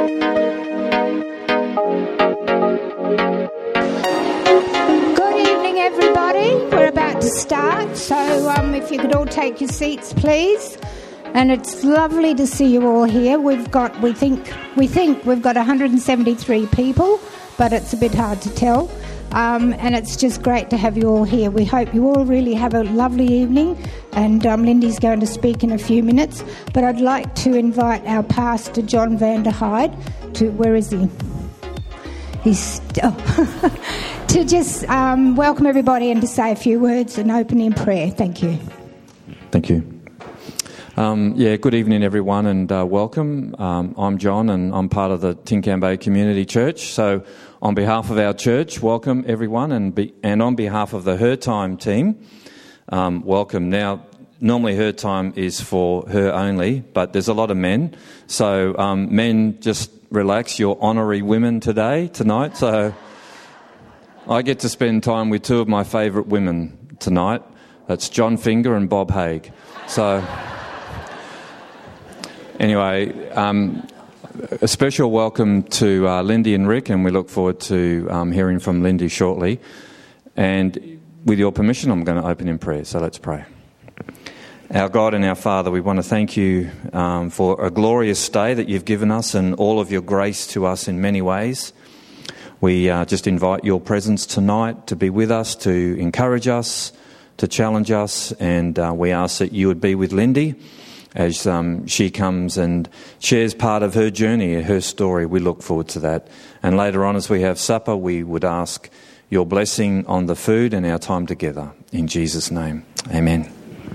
Start. So if you could all take your seats, please. And it's lovely to see you all here. We think we've got 173 people, but it's a bit hard to tell. And it's just great to have you all here. We hope you all really have a lovely evening. And Lindy's going to speak in a few minutes. But I'd like to invite our pastor, John van der Heide, to... Where is he? He's... to just welcome everybody and to say a few words and open in prayer. Thank you. Thank you. Good evening, everyone, and welcome. I'm John, and I'm part of the Tincan Bay Community Church. So on behalf of our church, welcome everyone, and on behalf of the Her Time team, welcome. Now, normally Her Time is for her only, but there's a lot of men. So men, just relax. You're honorary women tonight. So I get to spend time with two of my favourite women tonight. That's John Finger and Bob Haig. So, anyway, a special welcome to Lindy and Rick, and we look forward to hearing from Lindy shortly. And with your permission, I'm going to open in prayer. So let's pray. Our God and our Father, we want to thank you for a glorious day that you've given us and all of your grace to us in many ways. We just invite your presence tonight to be with us, to encourage us, to challenge us, and we ask that you would be with Lindy as she comes and shares part of her journey, her story. We look forward to that. And later on, as we have supper, we would ask your blessing on the food and our time together. In Jesus' name, amen.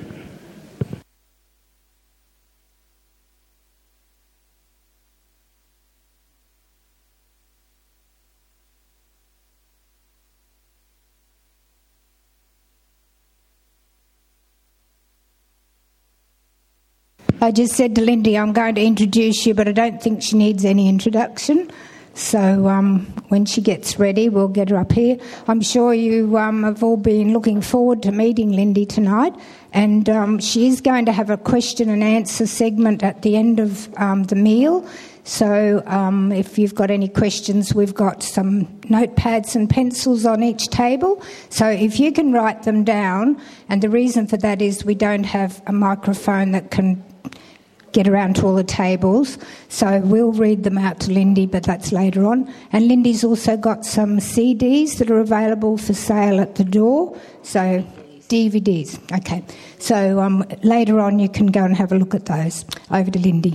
I just said to Lindy, I'm going to introduce you, but I don't think she needs any introduction. So when she gets ready, we'll get her up here. I'm sure you have all been looking forward to meeting Lindy tonight. And she is going to have a question and answer segment at the end of the meal. So if you've got any questions, we've got some notepads and pencils on each table. So if you can write them down, and the reason for that is we don't have a microphone that can get around to all the tables. So we'll read them out to Lindy, but that's later on. And Lindy's also got some CDs that are available for sale at the door. So DVDs. Okay. So later on you can go and have a look at those. Over to Lindy.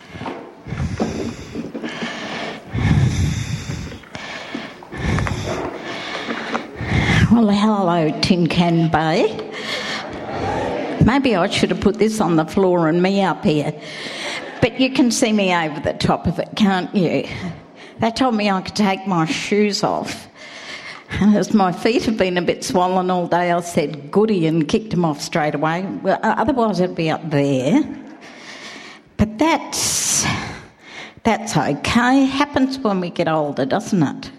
Well, hello, Tincan Bay. Maybe I should have put this on the floor and me up here. But you can see me over the top of it, can't you? They told me I could take my shoes off. And as my feet have been a bit swollen all day, I said goody and kicked them off straight away. Well, otherwise I'd be up there. But that's okay. Happens when we get older, doesn't it?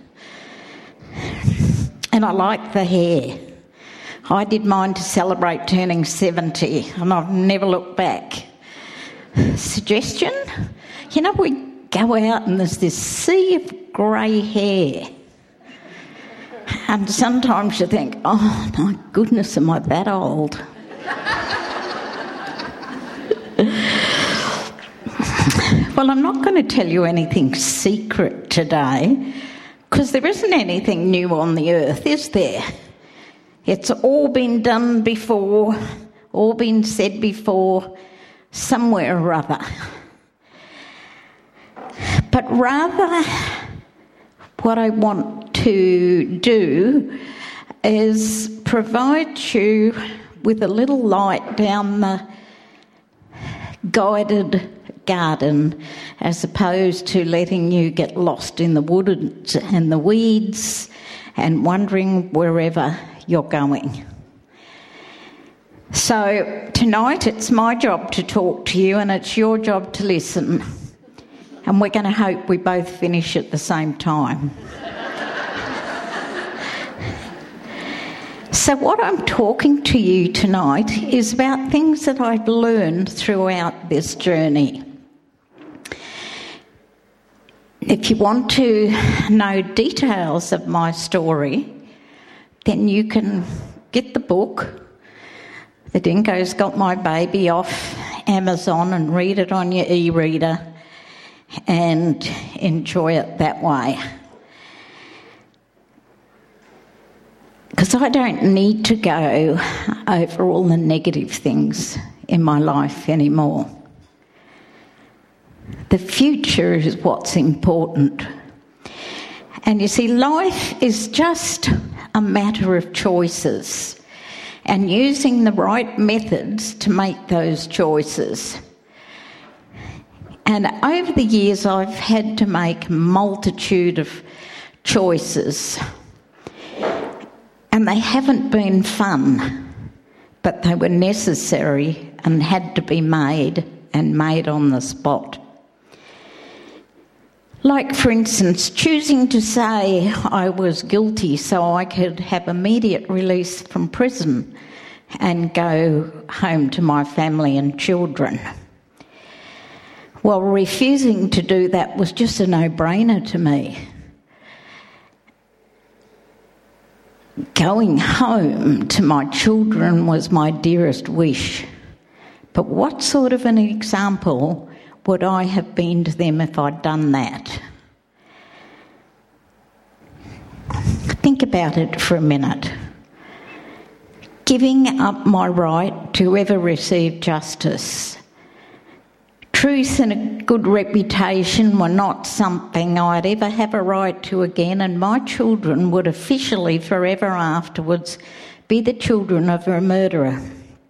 And I like the hair. I did mine to celebrate turning 70, and I've never looked back. Suggestion? You know, we go out and there's this sea of grey hair. And sometimes you think, oh, my goodness, am I that old? Well, I'm not going to tell you anything secret today, because there isn't anything new on the earth, is there? It's all been done before, all been said before, somewhere or other. But rather, what I want to do is provide you with a little light down the guided garden, as opposed to letting you get lost in the woods and the weeds and wondering wherever you're going. So tonight it's my job to talk to you and it's your job to listen. And we're going to hope we both finish at the same time. So what I'm talking to you tonight is about things that I've learned throughout this journey. If you want to know details of my story, then you can get the book, The Dingo's Got My Baby, off Amazon and read it on your e-reader and enjoy it that way. Because I don't need to go over all the negative things in my life anymore. The future is what's important. And you see, life is just a matter of choices and using the right methods to make those choices. And over the years, I've had to make a multitude of choices. And they haven't been fun, but they were necessary and had to be made, and made on the spot. Like, for instance, choosing to say I was guilty so I could have immediate release from prison and go home to my family and children. Well, refusing to do that was just a no-brainer to me. Going home to my children was my dearest wish. But what sort of an example would I have been to them if I'd done that? Think about it for a minute. Giving up my right to ever receive justice. Truth and a good reputation were not something I'd ever have a right to again, and my children would officially forever afterwards be the children of a murderer.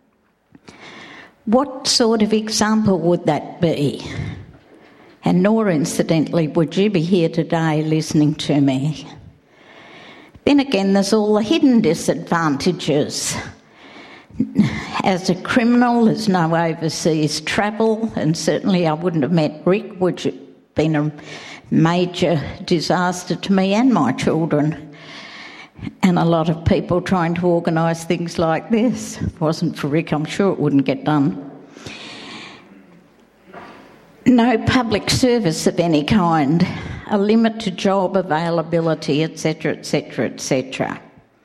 What sort of example would that be? And nor, incidentally, would you be here today listening to me. Then again, there's all the hidden disadvantages. As a criminal, there's no overseas travel, and certainly I wouldn't have met Rick, which had been a major disaster to me and my children. And a lot of people trying to organise things like this. If it wasn't for Rick, I'm sure it wouldn't get done. No public service of any kind, a limit to job availability, etc., etc., etc.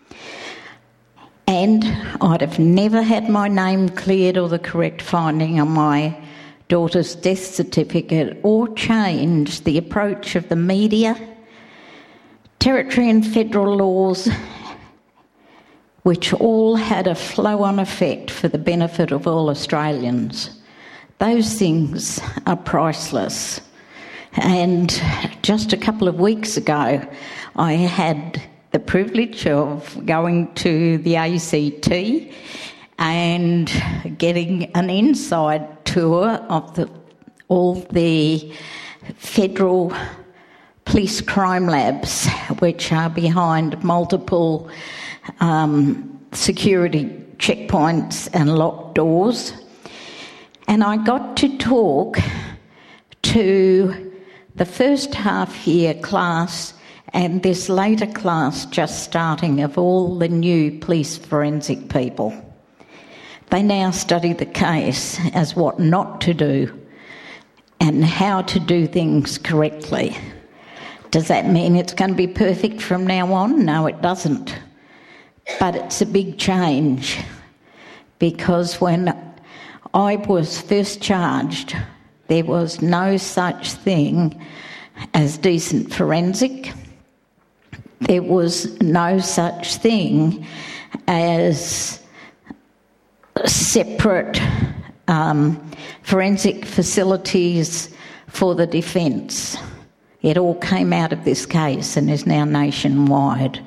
And I'd have never had my name cleared or the correct finding on my daughter's death certificate, or changed the approach of the media, territory and federal laws, which all had a flow-on effect for the benefit of all Australians. Those things are priceless. And just a couple of weeks ago, I had the privilege of going to the ACT and getting an inside tour of all the federal police crime labs, which are behind multiple security checkpoints and locked doors. And I got to talk to the first half-year class and this later class just starting of all the new police forensic people. They now study the case as what not to do and how to do things correctly. Does that mean it's going to be perfect from now on? No, it doesn't. But it's a big change, because when I was first charged, there was no such thing as decent forensic. There was no such thing as separate forensic facilities for the defence. It all came out of this case and is now nationwide.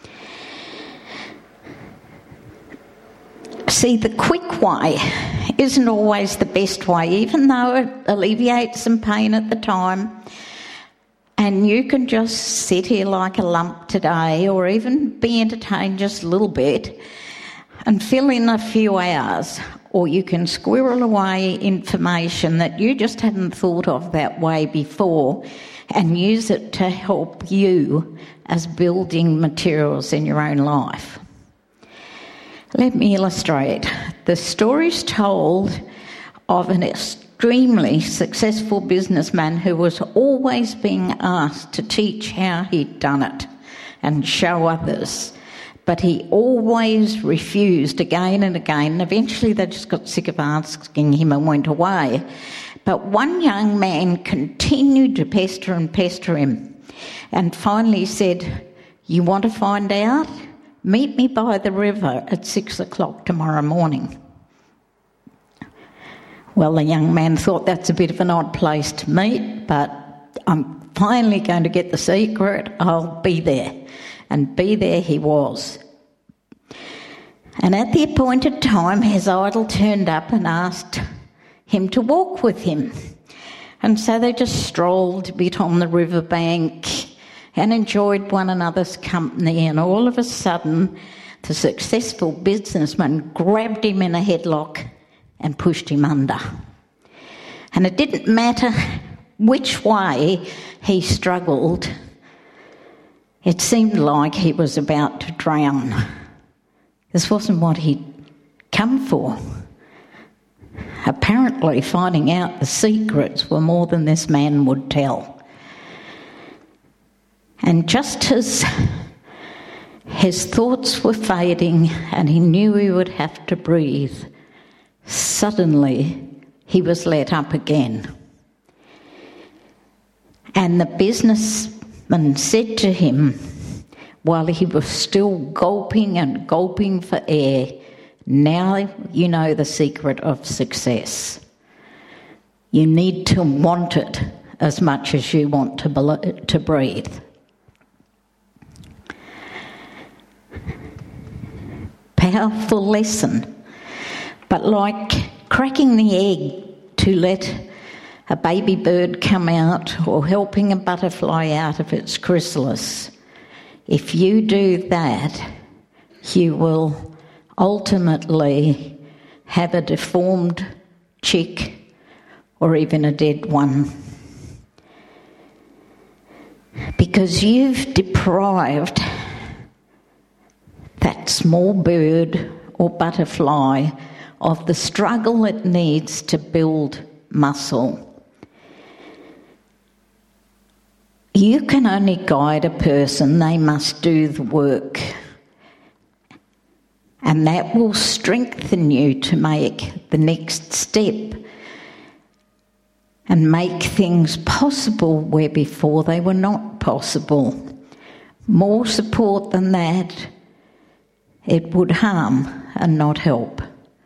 See, the quick way isn't always the best way, even though it alleviates some pain at the time. And you can just sit here like a lump today, or even be entertained just a little bit and fill in a few hours. Or you can squirrel away information that you just hadn't thought of that way before and use it to help you as building materials in your own life. Let me illustrate. The story's told of an extremely successful businessman who was always being asked to teach how he'd done it and show others. But he always refused again and again. Eventually they just got sick of asking him and went away. But one young man continued to pester him and finally said, "You want to find out? Meet me by the river at 6 o'clock tomorrow morning." Well, the young man thought that's a bit of an odd place to meet, but I'm finally going to get the secret. I'll be there. And be there he was. And at the appointed time, his idol turned up and asked him to walk with him. And so they just strolled a bit on the riverbank and enjoyed one another's company. And all of a sudden, the successful businessman grabbed him in a headlock and pushed him under. And it didn't matter which way he struggled. It seemed like he was about to drown. This wasn't what he'd come for. Apparently, finding out the secrets were more than this man would tell. And just as his thoughts were fading and he knew he would have to breathe, suddenly he was let up again. And the businessman said to him, while he was still gulping and gulping for air, "Now you know the secret of success. You need to want it as much as you want to breathe." Powerful lesson. But like cracking the egg to let a baby bird come out or helping a butterfly out of its chrysalis, if you do that, you will ultimately have a deformed chick or even a dead one. Because you've deprived that small bird or butterfly of the struggle it needs to build muscle. You can only guide a person, they must do the work. And that will strengthen you to make the next step and make things possible where before they were not possible. More support than that, it would harm and not help.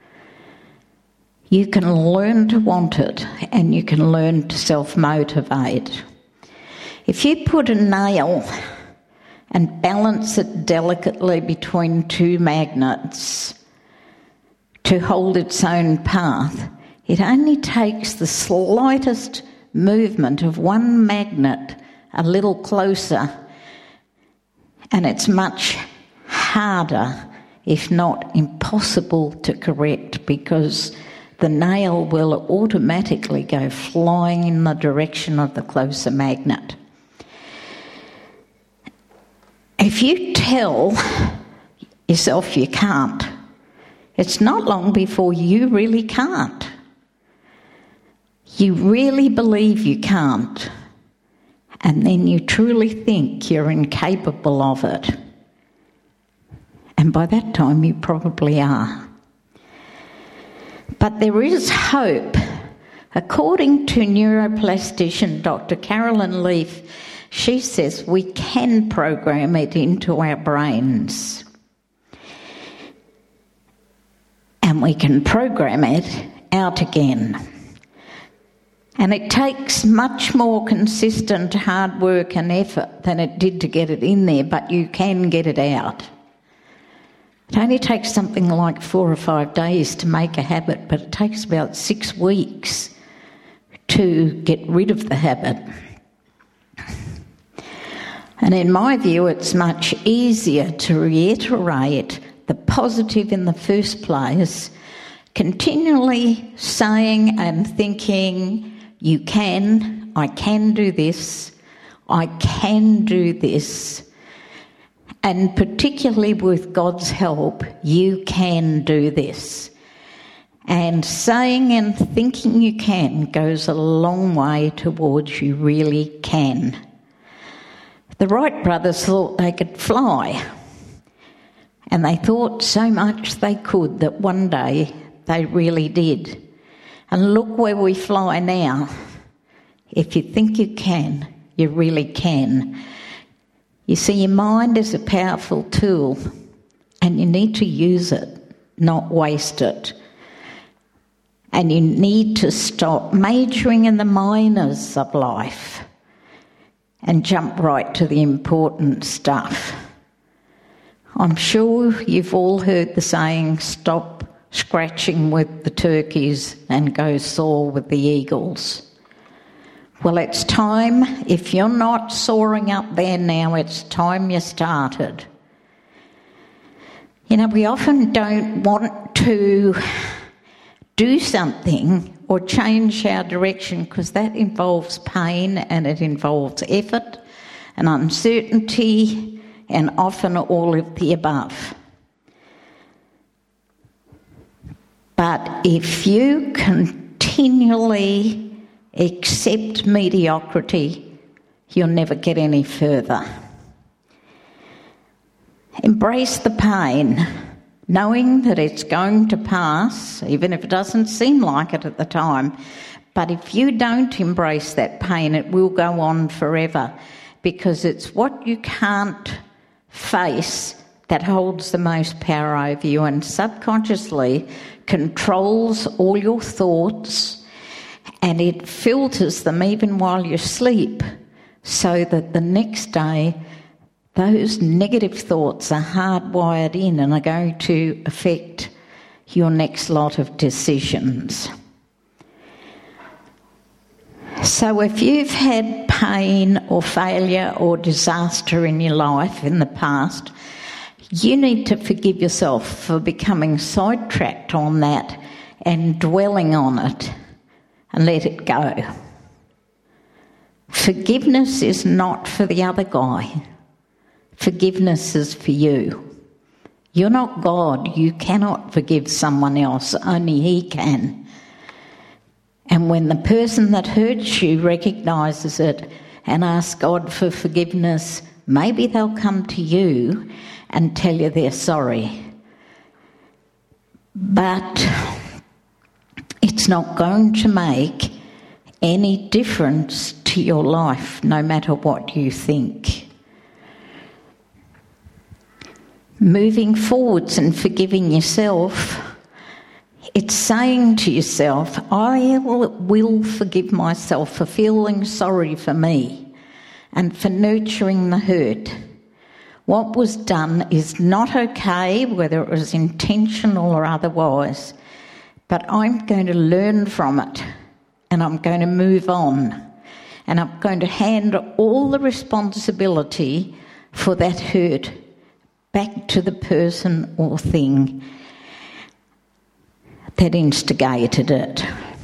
You can learn to want it and you can learn to self-motivate. If you put a nail and balance it delicately between two magnets to hold its own path, it only takes the slightest movement of one magnet a little closer, and it's much harder, if not impossible, to correct, because the nail will automatically go flying in the direction of the closer magnet. If you tell yourself you can't, it's not long before you really can't. You really believe you can't, and then you truly think you're incapable of it. And by that time you probably are. But there is hope. According to neuroplastician Dr. Carolyn Leaf, she says we can program it into our brains. And we can program it out again. And it takes much more consistent hard work and effort than it did to get it in there, but you can get it out. It only takes something like 4 or 5 days to make a habit, but it takes about 6 weeks to get rid of the habit. And in my view, it's much easier to reiterate the positive in the first place, continually saying and thinking, you can, I can do this, I can do this. And particularly with God's help, you can do this. And saying and thinking you can goes a long way towards you really can. The Wright brothers thought they could fly. And they thought so much they could that one day they really did. And look where we fly now. If you think you can, you really can. You see, your mind is a powerful tool and you need to use it, not waste it. And you need to stop majoring in the minors of life and jump right to the important stuff. I'm sure you've all heard the saying, stop scratching with the turkeys and go soar with the eagles. Well, it's time, if you're not soaring up there now, it's time you started. You know, we often don't want to do something or change our direction because that involves pain and it involves effort and uncertainty and often all of the above. But if you continually accept mediocrity, you'll never get any further. Embrace the pain, knowing that it's going to pass, even if it doesn't seem like it at the time. But if you don't embrace that pain, it will go on forever, because it's what you can't face that holds the most power over you and subconsciously controls all your thoughts, and it filters them even while you sleep, so that the next day those negative thoughts are hardwired in and are going to affect your next lot of decisions. So if you've had pain or failure or disaster in your life in the past, you need to forgive yourself for becoming sidetracked on that and dwelling on it and let it go. Forgiveness is not for the other guy. Forgiveness is for you. You're not God. You cannot forgive someone else. Only He can. And when the person that hurts you recognises it and asks God for forgiveness, maybe they'll come to you and tell you they're sorry. But it's not going to make any difference to your life, no matter what you think. Moving forwards and forgiving yourself, it's saying to yourself, I will forgive myself for feeling sorry for me and for nurturing the hurt. What was done is not okay, whether it was intentional or otherwise, but I'm going to learn from it and I'm going to move on, and I'm going to hand all the responsibility for that hurt back to the person or thing that instigated it.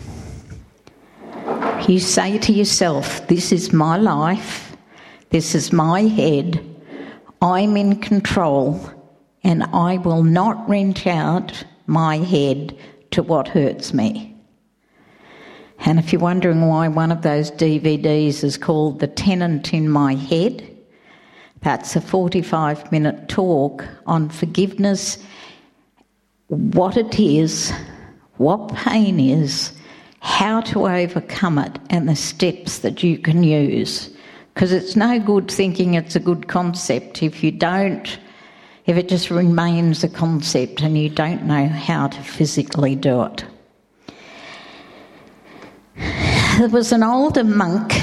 You say to yourself, this is my life, this is my head, I'm in control, and I will not wrench out my head to what hurts me. And if you're wondering why one of those DVDs is called The Tenant in My Head, that's a 45-minute talk on forgiveness, what it is, what pain is, how to overcome it, and the steps that you can use. Because it's no good thinking it's a good concept if it just remains a concept and you don't know how to physically do it. There was an older monk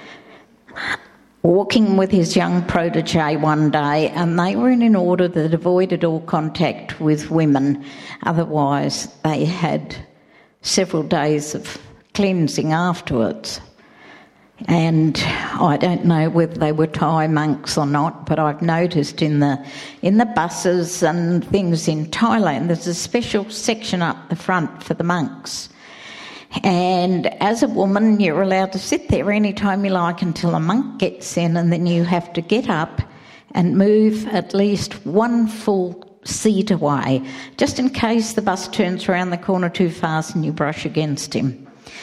walking with his young protege one day, and they were in an order that avoided all contact with women. Otherwise, they had several days of cleansing afterwards. And I don't know whether they were Thai monks or not, but I've noticed in the buses and things in Thailand, there's a special section up the front for the monks. And as a woman, you're allowed to sit there any time you like until a monk gets in, and then you have to get up and move at least one full seat away, just in case the bus turns around the corner too fast and you brush against him.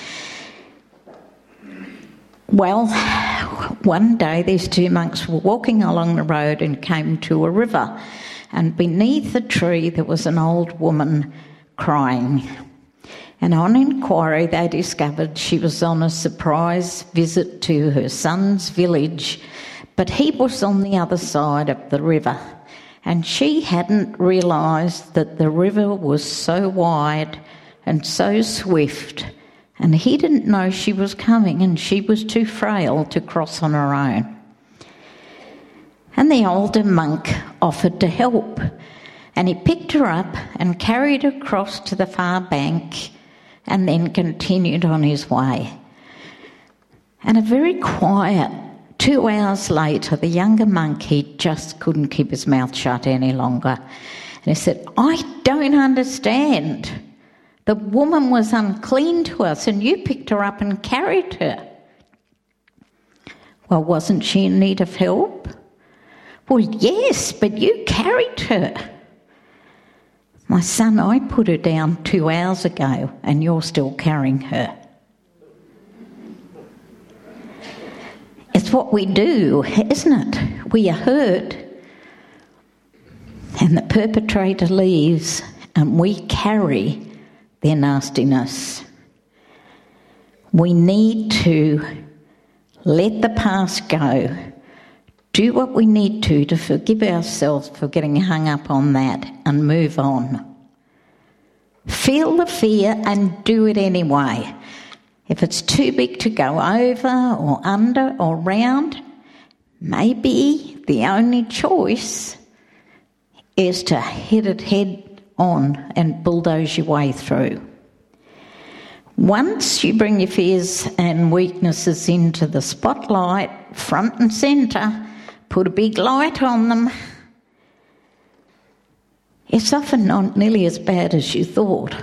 Well, one day these two monks were walking along the road and came to a river, and beneath a tree there was an old woman crying. And on inquiry they discovered she was on a surprise visit to her son's village, but he was on the other side of the river, and she hadn't realised that the river was so wide and so swift, and he didn't know she was coming, and she was too frail to cross on her own. And the older monk offered to help, and he picked her up and carried her across to the far bank and then continued on his way. And a very quiet 2 hours later, the younger monk, he just couldn't keep his mouth shut any longer. And he said, "I don't understand. The woman was unclean to us and you picked her up and carried her." "Well, wasn't she in need of help?" "Well, yes, but you carried her." "My son, I put her down 2 hours ago and you're still carrying her." It's what we do, isn't it? We are hurt and the perpetrator leaves and we carry their nastiness. We need to let the past go, do what we need to forgive ourselves for getting hung up on that and move on. Feel the fear and do it anyway. If it's too big to go over or under or round, maybe the only choice is to hit it head on and bulldoze your way through. Once you bring your fears and weaknesses into the spotlight, front and centre, put a big light on them, it's often not nearly as bad as you thought.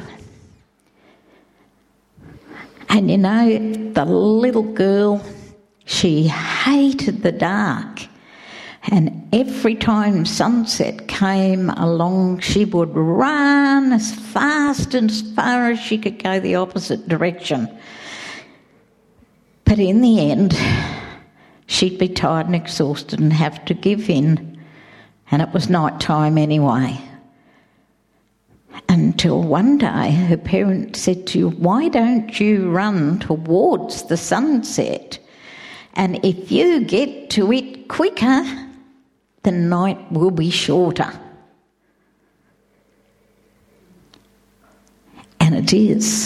And you know, the little girl, she hated the dark. And every time sunset came along, she would run as fast and as far as she could go the opposite direction. But in the end, she'd be tired and exhausted and have to give in. And it was night time anyway. Until one day her parents said to her, "Why don't you run towards the sunset? And if you get to it quicker, the night will be shorter." And it is.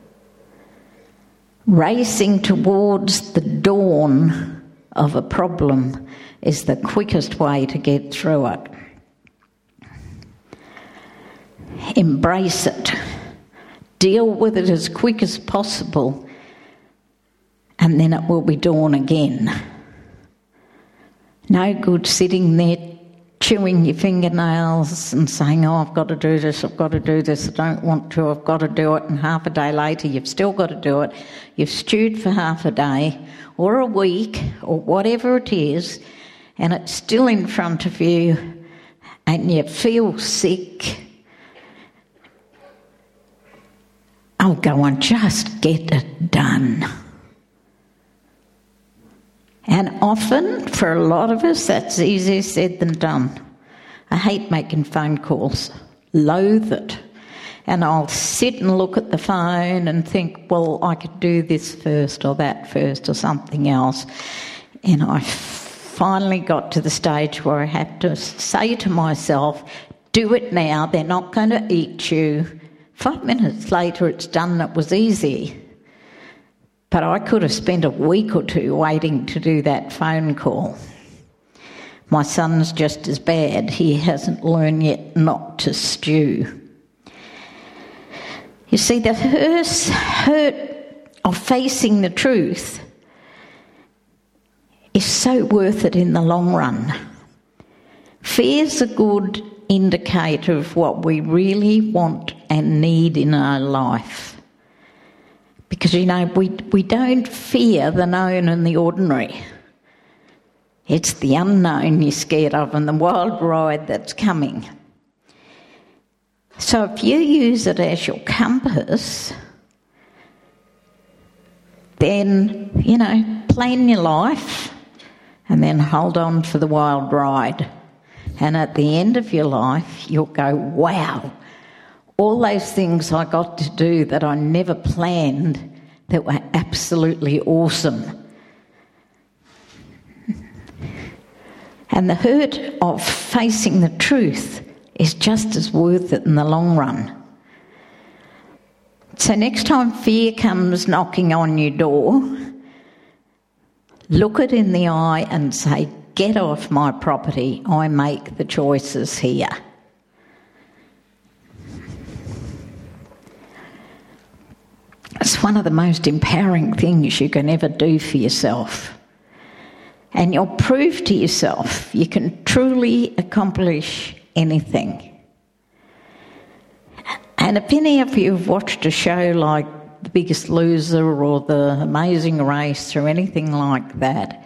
Racing towards the dawn of a problem is the quickest way to get through it. Embrace it. Deal with it as quick as possible, and then it will be dawn again. No good sitting there chewing your fingernails and saying, "Oh, I've got to do this, I've got to do this, I don't want to, I've got to do it," and half a day later you've still got to do it. You've stewed for half a day or a week or whatever it is, and it's still in front of you and you feel sick. Oh, go on, just get it done. And often, for a lot of us, that's easier said than done. I hate making phone calls, loathe it. And I'll sit and look at the phone and think, well, I could do this first or that first or something else. And I finally got to the stage where I had to say to myself, do it now, they're not going to eat you. 5 minutes later, it's done, it was easy. But I could have spent a week or two waiting to do that phone call. My son's just as bad. He hasn't learned yet not to stew. You see, the hurt of facing the truth is so worth it in the long run. Fear's a good indicator of what we really want and need in our life. Because, you know, we don't fear the known and the ordinary. It's the unknown you're scared of and the wild ride that's coming. So if you use it as your compass, then, plan your life and then hold on for the wild ride. And at the end of your life, you'll go, wow, all those things I got to do that I never planned that were absolutely awesome. And the hurt of facing the truth is just as worth it in the long run. So next time fear comes knocking on your door, look it in the eye and say, get off my property, I make the choices here. It's one of the most empowering things you can ever do for yourself. And you'll prove to yourself you can truly accomplish anything. And if any of you have watched a show like The Biggest Loser or The Amazing Race or anything like that,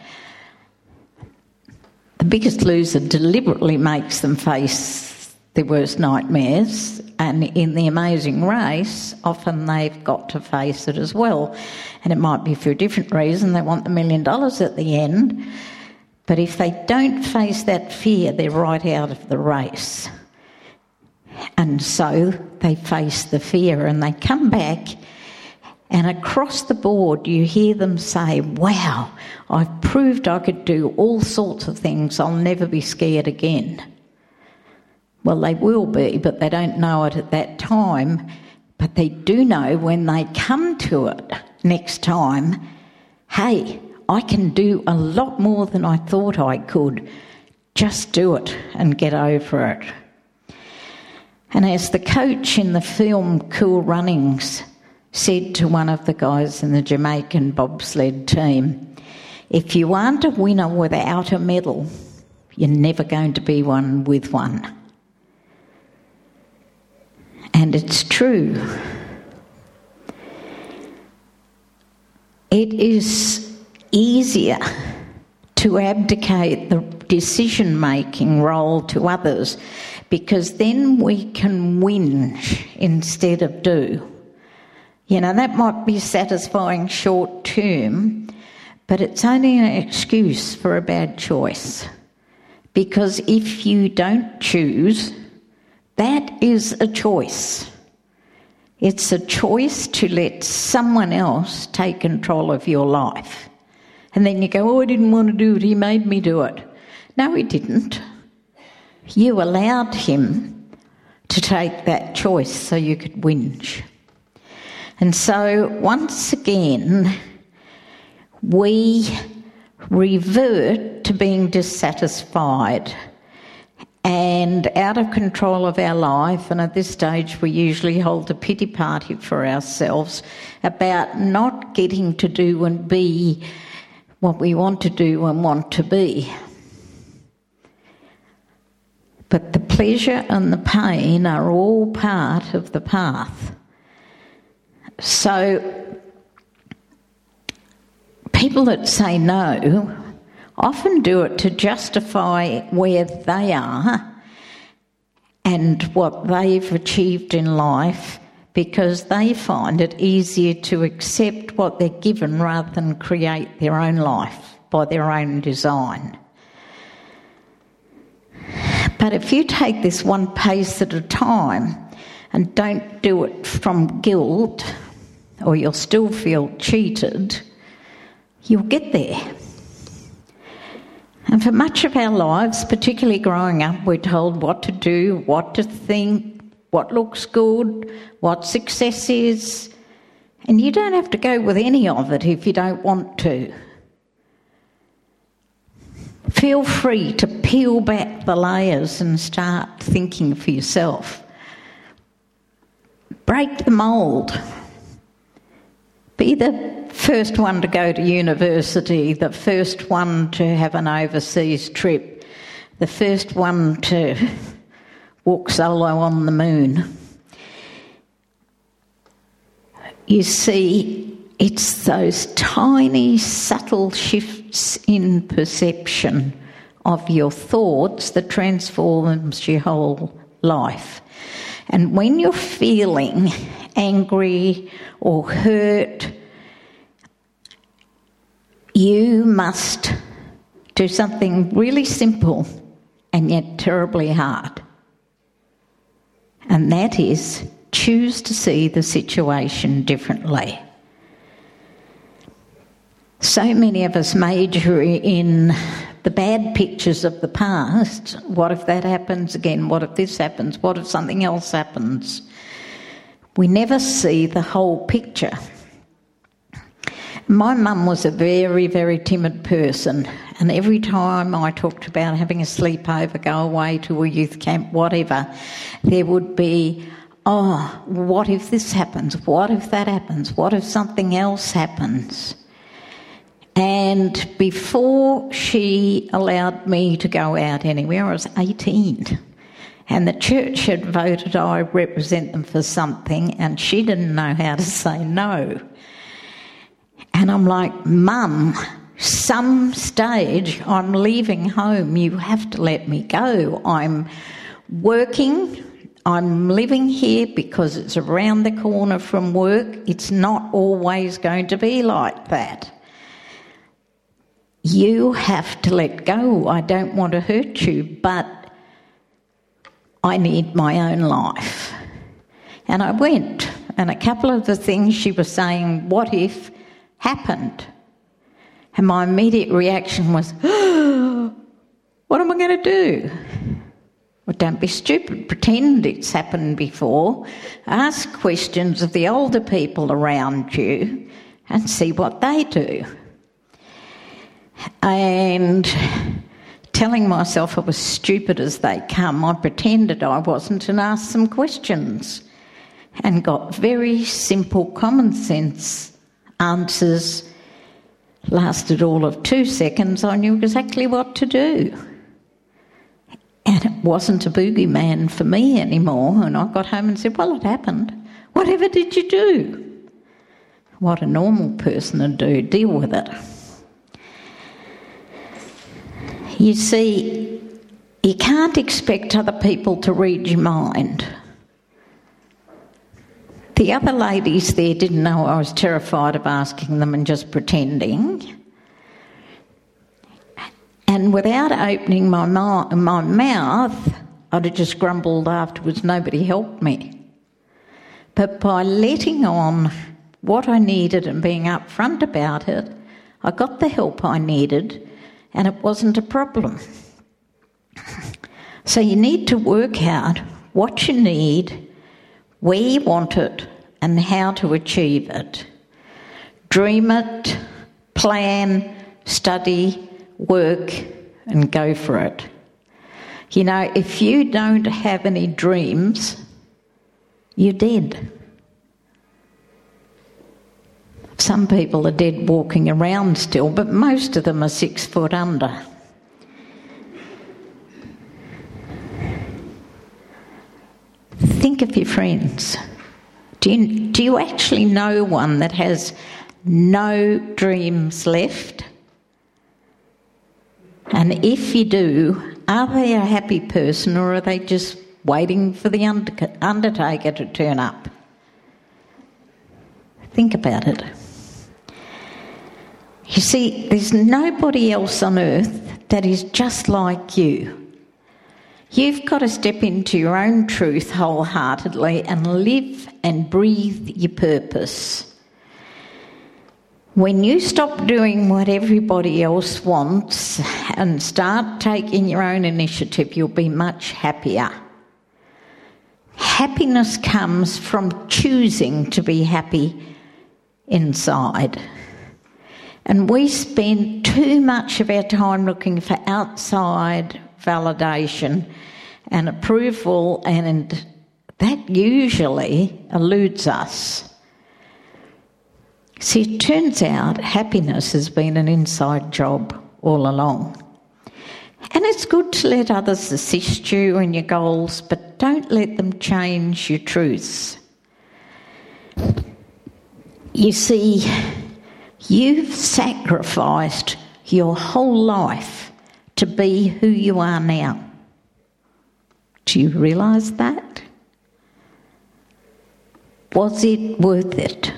The Biggest Loser deliberately makes them face their worst nightmares, and in The Amazing Race, often they've got to face it as well. And it might be for a different reason. They want the $1 million at the end. But if they don't face that fear, they're right out of the race. And so they face the fear and they come back, and across the board you hear them say, wow, I've proved I could do all sorts of things, I'll never be scared again. Well, they will be, but they don't know it at that time. But they do know when they come to it next time, hey, I can do a lot more than I thought I could. Just do it and get over it. And as the coach in the film Cool Runnings said to one of the guys in the Jamaican bobsled team, if you aren't a winner without a medal, you're never going to be one with one. And it's true. It is easier to abdicate the decision-making role to others, because then we can whinge instead of do. That might be satisfying short term, but it's only an excuse for a bad choice. Because if you don't choose, that is a choice. It's a choice to let someone else take control of your life. And then you go, I didn't want to do it, he made me do it. No, he didn't. You allowed him to take that choice so you could whinge. And so once again, we revert to being dissatisfied and out of control of our life, and at this stage we usually hold a pity party for ourselves about not getting to do and be what we want to do and want to be. But the pleasure and the pain are all part of the path. So people that say no often do it to justify where they are and what they've achieved in life, because they find it easier to accept what they're given rather than create their own life by their own design. But if you take this one pace at a time and don't do it from guilt, or you'll still feel cheated, you'll get there. And for much of our lives, particularly growing up, we're told what to do, what to think, what looks good, what success is. And you don't have to go with any of it if you don't want to. Feel free to peel back the layers and start thinking for yourself. Break the mould. Be the first one to go to university, the first one to have an overseas trip, the first one to walk solo on the moon. You see, it's those tiny, subtle shifts in perception of your thoughts that transforms your whole life. And when you're feeling angry or hurt, you must do something really simple and yet terribly hard. And that is choose to see the situation differently. So many of us major in the bad pictures of the past. What if that happens again? What if this happens? What if something else happens? We never see the whole picture. My mum was a very, very timid person, and every time I talked about having a sleepover, go away to a youth camp, whatever, there would be, what if this happens? What if that happens? What if something else happens? And before she allowed me to go out anywhere, I was 18, and the church had voted I represent them for something, and she didn't know how to say no. And I'm like, Mum, some stage I'm leaving home. You have to let me go. I'm working. I'm living here because it's around the corner from work. It's not always going to be like that. You have to let go. I don't want to hurt you, but I need my own life. And I went. And a couple of the things she was saying, what if, happened. And my immediate reaction was, what am I going to do? Well, don't be stupid. Pretend it's happened before. Ask questions of the older people around you and see what they do. And telling myself I was stupid as they come, I pretended I wasn't and asked some questions and got very simple common sense answers. Lasted all of 2 seconds. I knew exactly what to do. And it wasn't a boogeyman for me anymore. And I got home and said, well, it happened. Whatever did you do? What a normal person would do, deal with it. You see, you can't expect other people to read your mind. The other ladies there didn't know I was terrified of asking them and just pretending. And without opening my mouth, I'd have just grumbled afterwards, nobody helped me. But by letting on what I needed and being upfront about it, I got the help I needed and it wasn't a problem. So you need to work out what you need, where you want it, and how to achieve it. Dream it, plan, study, work, and go for it. You know, if you don't have any dreams, you're dead. Some people are dead walking around still, but most of them are 6 foot under. Think of your friends. Do you actually know one that has no dreams left? And if you do, are they a happy person or are they just waiting for the undertaker to turn up? Think about it. You see, there's nobody else on earth that is just like you. You've got to step into your own truth wholeheartedly and live and breathe your purpose. When you stop doing what everybody else wants and start taking your own initiative, you'll be much happier. Happiness comes from choosing to be happy inside. And we spend too much of our time looking for outside validation and approval, and that usually eludes us. See, it turns out happiness has been an inside job all along. And it's good to let others assist you in your goals, but don't let them change your truths. You see, you've sacrificed your whole life to be who you are now. Do you realise that? Was it worth it?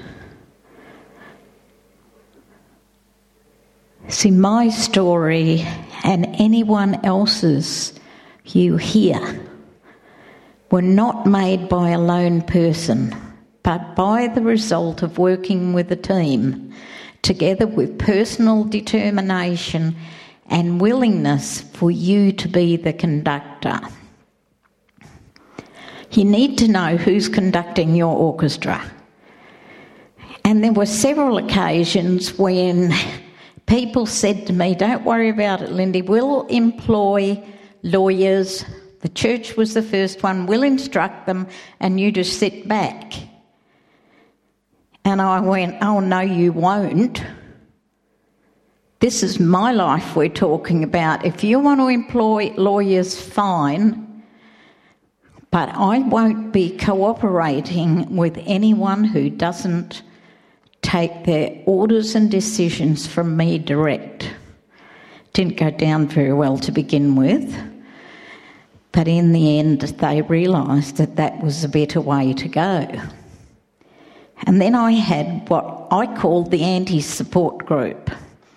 See, my story and anyone else's you hear were not made by a lone person, but by the result of working with a team, together with personal determination and willingness for you to be the conductor. You need to know who's conducting your orchestra. And there were several occasions when people said to me, "Don't worry about it, Lindy, we'll employ lawyers. The church was the first one, we'll instruct them and you just sit back." And I went, "Oh no, you won't. This is my life we're talking about. If you want to employ lawyers, fine, but I won't be cooperating with anyone who doesn't take their orders and decisions from me direct." Didn't go down very well to begin with, but in the end they realised that that was a better way to go. And then I had what I called the anti-support group.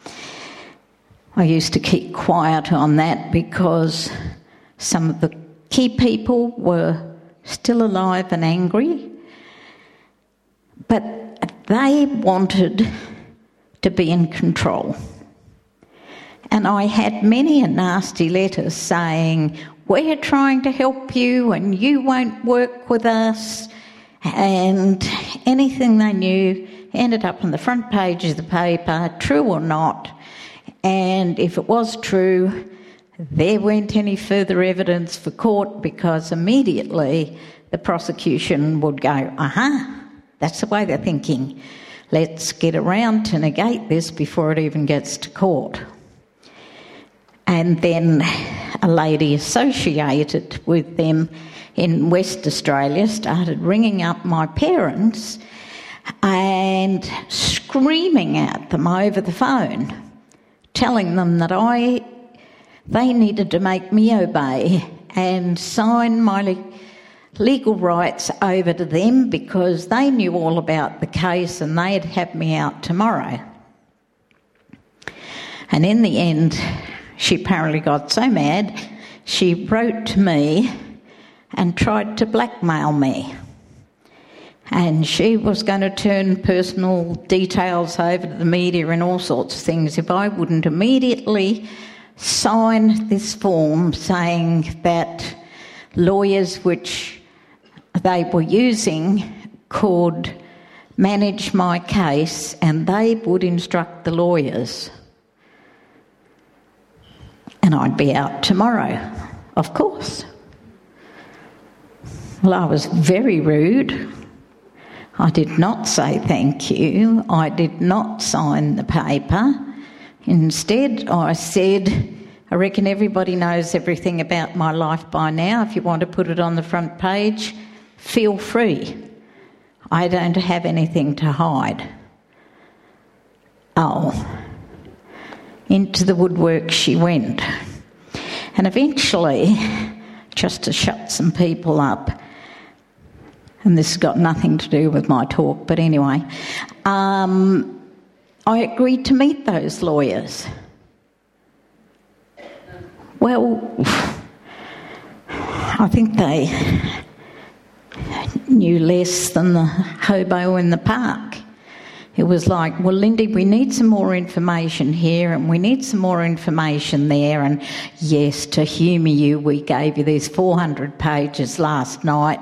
I used to keep quiet on that because some of the key people were still alive and angry, but they wanted to be in control. And I had many a nasty letter saying, "We're trying to help you and you won't work with us." And anything they knew ended up on the front page of the paper, true or not. And if it was true, there weren't any further evidence for court, because immediately the prosecution would go, that's the way they're thinking. Let's get around to negate this before it even gets to court. And then a lady associated with them in West Australia started ringing up my parents and screaming at them over the phone, telling them that they needed to make me obey and sign my legal rights over to them because they knew all about the case and they'd have me out tomorrow. And in the end, she apparently got so mad, she wrote to me and tried to blackmail me. And she was going to turn personal details over to the media and all sorts of things if I wouldn't immediately sign this form saying that lawyers which they were using could manage my case and they would instruct the lawyers. And I'd be out tomorrow, of course. Well, I was very rude. I did not say thank you. I did not sign the paper. Instead, I said, "I reckon everybody knows everything about my life by now. If you want to put it on the front page, feel free. I don't have anything to hide." Oh, into the woodwork she went. And eventually, just to shut some people up, and this has got nothing to do with my talk, but anyway, I agreed to meet those lawyers. Well, I think they knew less than the hobo in the park. It was like, "Well, Lindy, we need some more information here and we need some more information there. And yes, to humour you, we gave you these 400 pages last night.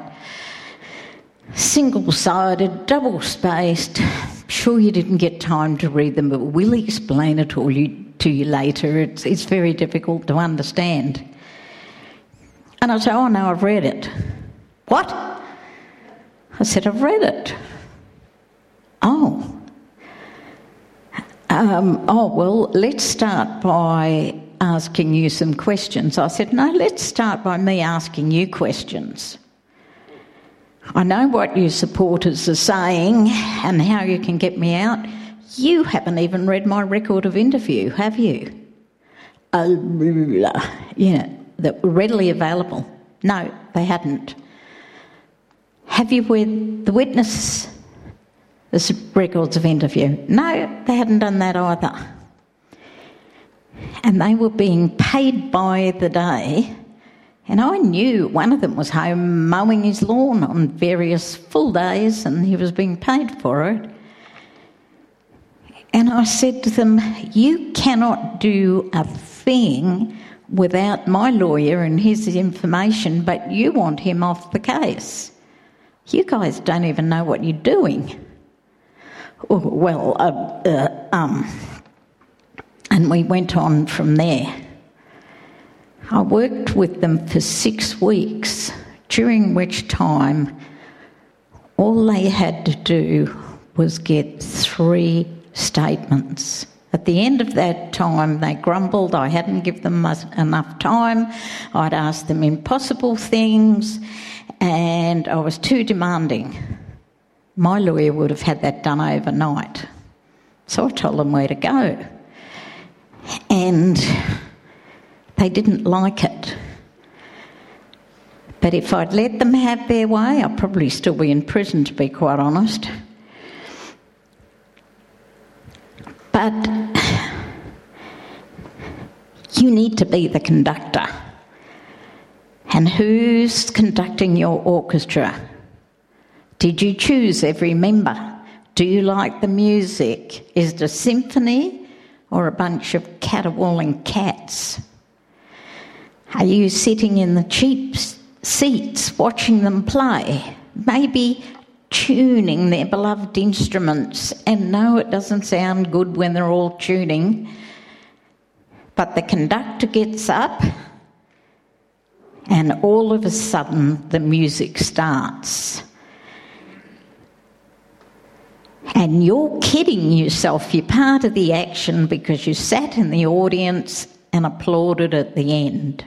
Single-sided, double-spaced. Sure you didn't get time to read them, but we'll explain it all to you later. It's very difficult to understand." And I said, "Oh, no, I've read it." "What?" I said, "I've read it." "Oh. Well, let's start by asking you some questions." I said, "No, let's start by me asking you questions. I know what your supporters are saying and how you can get me out. You haven't even read my record of interview, have you?" That were readily available. No, they hadn't. have you read the witness records of interview? No, they hadn't done that either. And they were being paid by the day, and I knew one of them was home mowing his lawn on various full days and he was being paid for it. And I said to them, you cannot do a thing without my lawyer and his information, but you want him off the case. You guys don't even know what you're doing. And we went on from there. I worked with them for 6 weeks, during which time all they had to do was get 3 statements. At the end of that time, they grumbled. I hadn't given them enough time. I'd asked them impossible things, and I was too demanding. My lawyer would have had that done overnight. So I told them where to go. And they didn't like it. But if I'd let them have their way, I'd probably still be in prison, to be quite honest. But you need to be the conductor. And who's conducting your orchestra? Did you choose every member? Do you like the music? Is it a symphony or a bunch of caterwauling cats? Are you sitting in the cheap seats watching them play? Maybe tuning their beloved instruments. And no, it doesn't sound good when they're all tuning. But the conductor gets up and all of a sudden the music starts. And you're kidding yourself. You're part of the action because you sat in the audience and applauded at the end.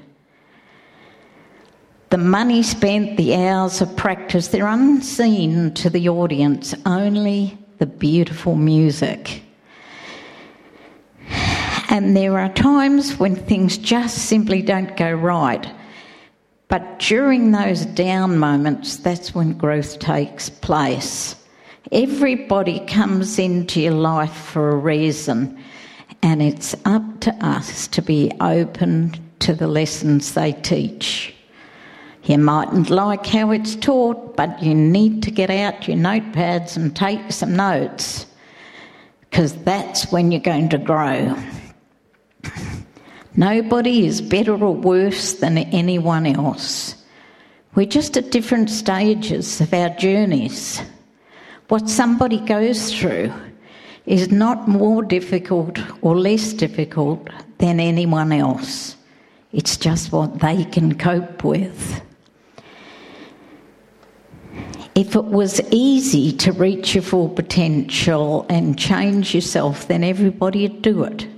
The money spent, the hours of practice, they're unseen to the audience, only the beautiful music. And there are times when things just simply don't go right. But during those down moments, that's when growth takes place. Everybody comes into your life for a reason, and it's up to us to be open to the lessons they teach. You mightn't like how it's taught, but you need to get out your notepads and take some notes, because that's when you're going to grow. Nobody is better or worse than anyone else. We're just at different stages of our journeys. What somebody goes through is not more difficult or less difficult than anyone else. It's just what they can cope with. If it was easy to reach your full potential and change yourself, then everybody would do it.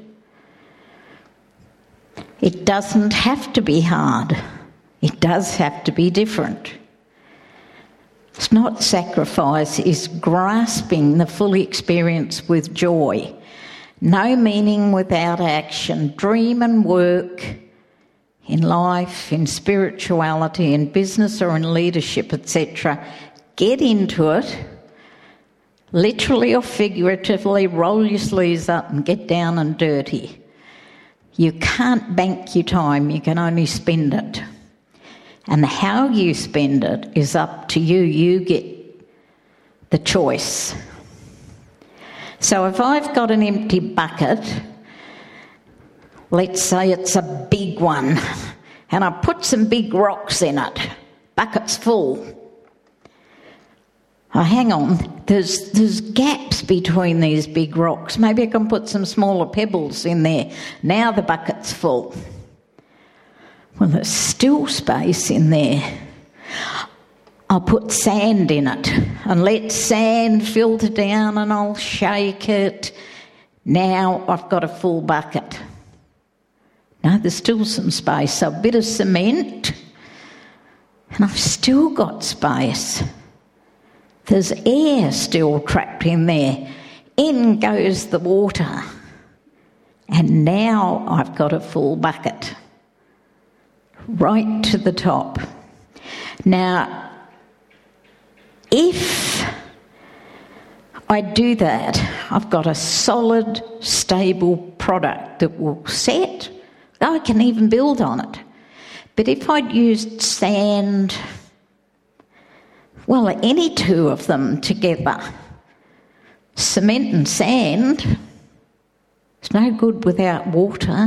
It doesn't have to be hard. It does have to be different. It's not sacrifice, it's grasping the full experience with joy. No meaning without action. Dream and work in life, in spirituality, in business or in leadership, etc. Get into it, literally or figuratively, roll your sleeves up and get down and dirty. You can't bank your time, you can only spend it. And how you spend it is up to you. You get the choice. So if I've got an empty bucket, let's say it's a big one, and I put some big rocks in it, bucket's full. Oh, hang on, there's gaps between these big rocks. Maybe I can put some smaller pebbles in there. Now the bucket's full. Well, there's still space in there. I'll put sand in it and let sand filter down, and I'll shake it. Now I've got a full bucket. No, there's still some space. So a bit of cement and I've still got space. There's air still trapped in there. In goes the water. And now I've got a full bucket. Right to the top. Now, if I do that, I've got a solid, stable product that will set. I can even build on it. But if I'd used sand, well, any two of them together, cement and sand, it's no good without water.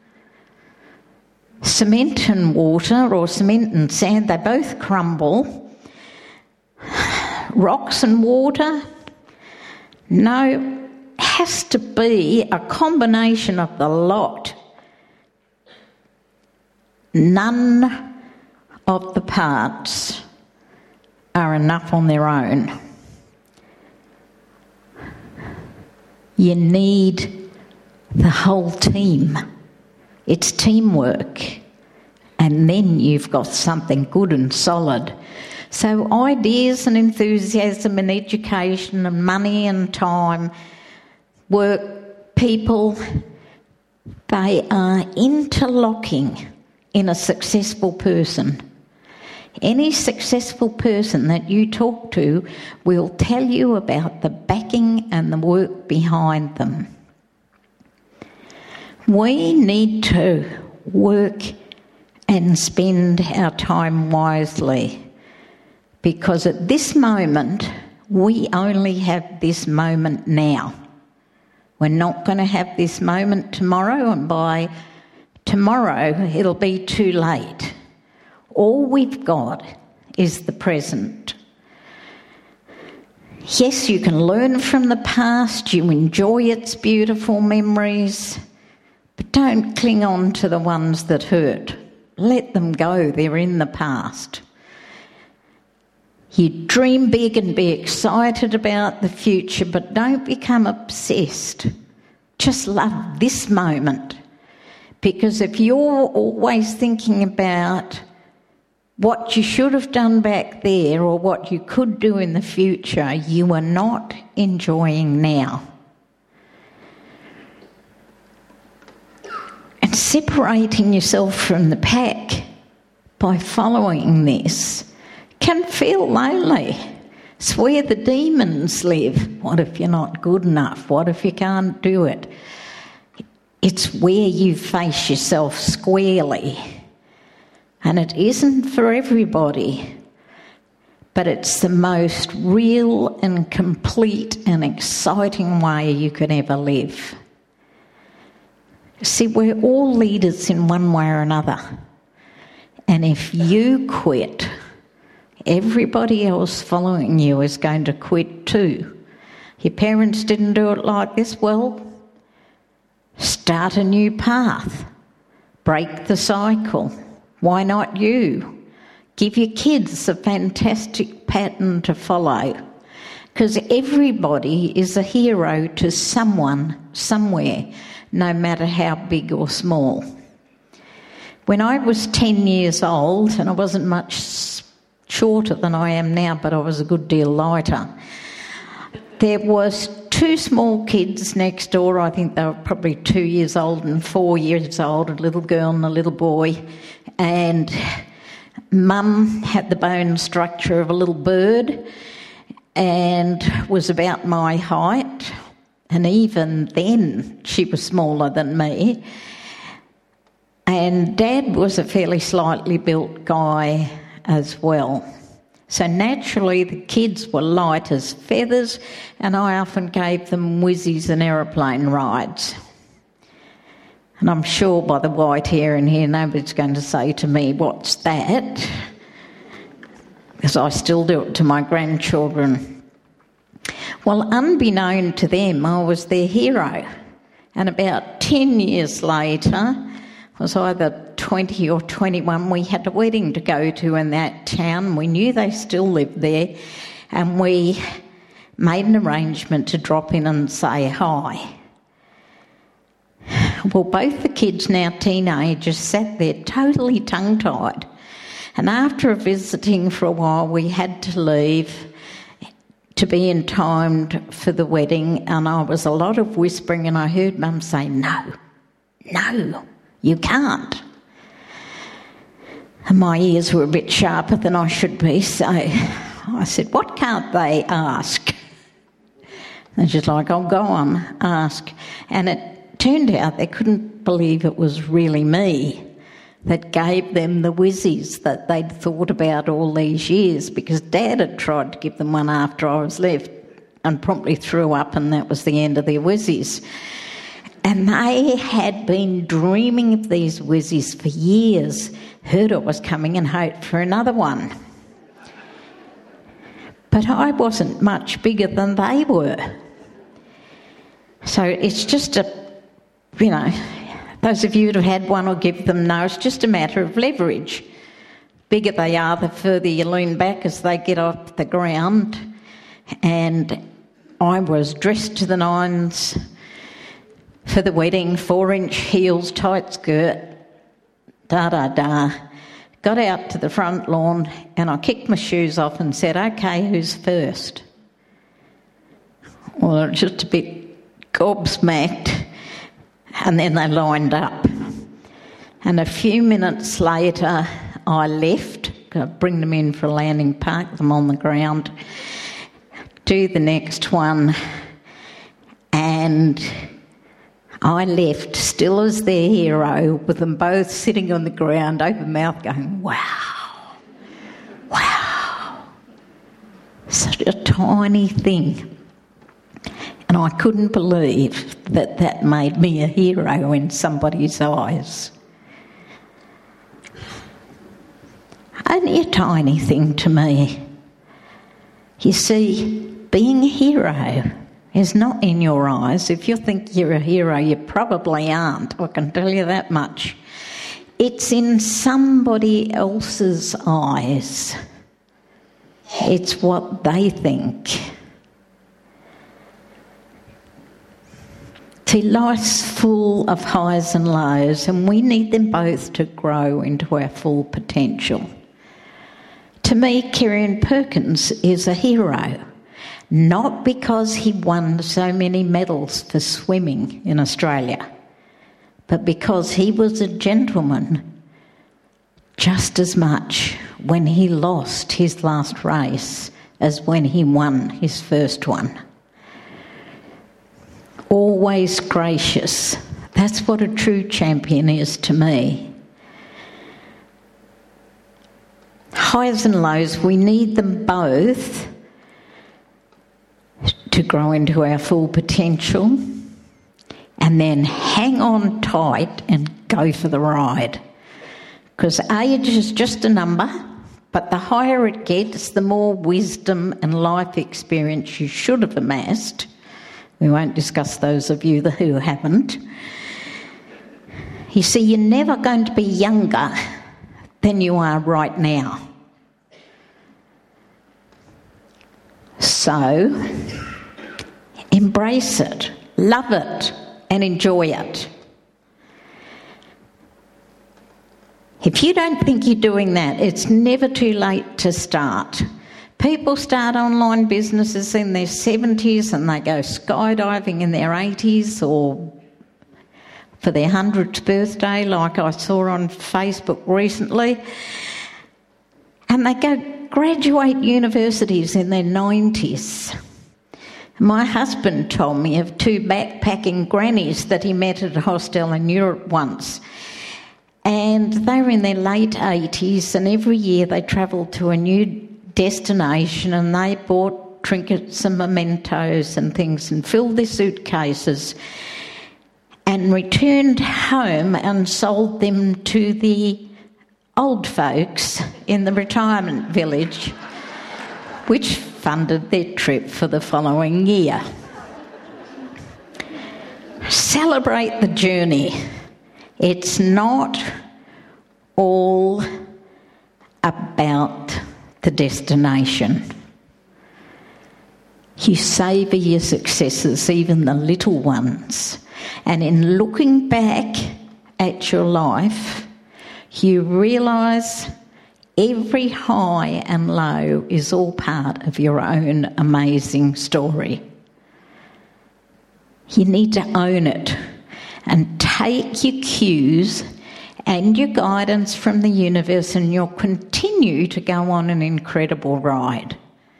Cement and water, or cement and sand, they both crumble. Rocks and water, no, has to be a combination of the lot. None of the parts are enough on their own. You need the whole team. It's teamwork. And then you've got something good and solid. So ideas and enthusiasm and education and money and time, work, people, they are interlocking in a successful person. Any successful person that you talk to will tell you about the backing and the work behind them. We need to work and spend our time wisely, because at this moment, we only have this moment now. We're not going to have this moment tomorrow, and by tomorrow it'll be too late. All we've got is the present. Yes, you can learn from the past, you enjoy its beautiful memories, but don't cling on to the ones that hurt. Let them go, they're in the past. You dream big and be excited about the future, but don't become obsessed. Just love this moment. Because if you're always thinking about what you should have done back there or what you could do in the future, you are not enjoying now. And separating yourself from the pack by following this can feel lonely. It's where the demons live. What if you're not good enough? What if you can't do it? It's where you face yourself squarely. And it isn't for everybody, but it's the most real and complete and exciting way you can ever live. See, we're all leaders in one way or another. And if you quit, everybody else following you is going to quit too. Your parents didn't do it like this. Well, start a new path. Break the cycle. Why not you? Give your kids a fantastic pattern to follow. Because everybody is a hero to someone, somewhere, no matter how big or small. When I was 10 years old, and I wasn't much shorter than I am now, but I was a good deal lighter, there was two small kids next door. I think they were probably 2 years old and 4 years old, a little girl and a little boy. And Mum had the bone structure of a little bird and was about my height. And even then, she was smaller than me. And Dad was a fairly slightly built guy as well. So naturally, the kids were light as feathers, and I often gave them whizzies and aeroplane rides. And I'm sure by the white hair in here, nobody's going to say to me, "What's that?" Because I still do it to my grandchildren. Well, unbeknown to them, I was their hero. And about 10 years later, I was either 20 or 21, we had a wedding to go to in that town. We knew they still lived there, and we made an arrangement to drop in and say hi. Well, both the kids, now teenagers, sat there totally tongue-tied. And after visiting for a while, we had to leave to be in time for the wedding, and I was a lot of whispering, and I heard Mum say, no, you can't. And my ears were a bit sharper than I should be, so I said, what can't they ask? And she's like, oh, go on, ask. And it turned out they couldn't believe it was really me that gave them the whizzies that they'd thought about all these years, because Dad had tried to give them one after I was left and promptly threw up, and that was the end of their whizzies. And they had been dreaming of these whizzies for years, heard it was coming and hoped for another one. But I wasn't much bigger than they were. So it's just those of you that have had one or give them know, it's just a matter of leverage. Bigger they are, the further you lean back as they get off the ground. And I was dressed to the nines for the wedding, 4-inch heels, tight skirt, da-da-da. Got out to the front lawn and I kicked my shoes off and said, okay, who's first? Well, just a bit gobsmacked, and then they lined up. And a few minutes later, I left, bring them in for a landing, park them on the ground, do the next one, and I left still as their hero, with them both sitting on the ground, open mouth, going, wow, wow. Such a tiny thing. And I couldn't believe that made me a hero in somebody's eyes. Only a tiny thing to me. You see, being a hero is not in your eyes. If you think you're a hero, you probably aren't. I can tell you that much. It's in somebody else's eyes. It's what they think. See, life's full of highs and lows, and we need them both to grow into our full potential. To me, Kieran Perkins is a hero, not because he won so many medals for swimming in Australia, but because he was a gentleman just as much when he lost his last race as when he won his first one. Always gracious. That's what a true champion is to me. Highs and lows, we need them both to grow into our full potential, and then hang on tight and go for the ride. Because age is just a number, but the higher it gets, the more wisdom and life experience you should have amassed. We won't discuss those of you who haven't. You see, you're never going to be younger than you are right now. So, embrace it, love it, and enjoy it. If you don't think you're doing that, it's never too late to start. People start online businesses in their 70s and they go skydiving in their 80s or for their 100th birthday, like I saw on Facebook recently. And they go graduate universities in their 90s. My husband told me of 2 backpacking grannies that he met at a hostel in Europe once. And they were in their late 80s, and every year they travelled to a new destination and they bought trinkets and mementos and things and filled their suitcases and returned home and sold them to the old folks in the retirement village, which funded their trip for the following year. Celebrate the journey. It's not all about the destination. You savour your successes, even the little ones. And in looking back at your life, you realise every high and low is all part of your own amazing story. You need to own it and take your cues and your guidance from the universe, and you'll continue to go on an incredible ride.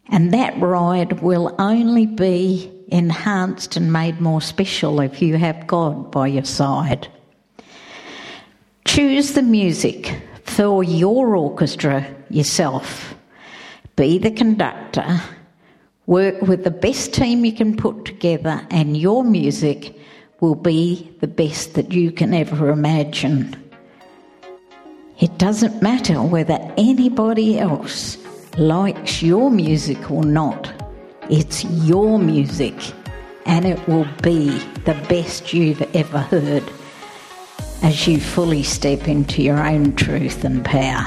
And that ride will only be enhanced and made more special if you have God by your side. Choose the music for your orchestra yourself. Be the conductor. Work with the best team you can put together, and your music will be the best that you can ever imagine. It doesn't matter whether anybody else likes your music or not. It's your music, and it will be the best you've ever heard as you fully step into your own truth and power.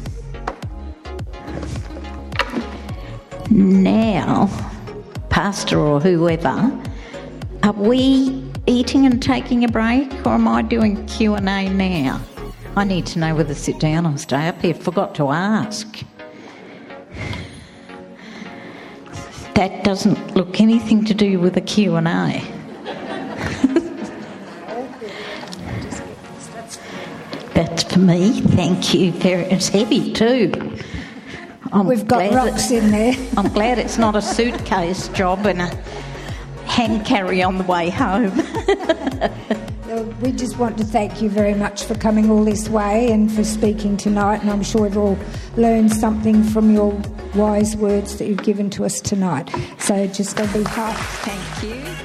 Now, Pastor or whoever, are we eating and taking a break, or am I doing Q&A now? I need to know whether to sit down or stay up here. Forgot to ask. That doesn't look anything to do with a Q&A. That's for me. Thank you. It's heavy too. We've got rocks in there. I'm glad it's not a suitcase job and a hand carry on the way home. We just want to thank you very much for coming all this way and for speaking tonight, and I'm sure we've all learned something from your wise words that you've given to us tonight. So just on behalf, thank you.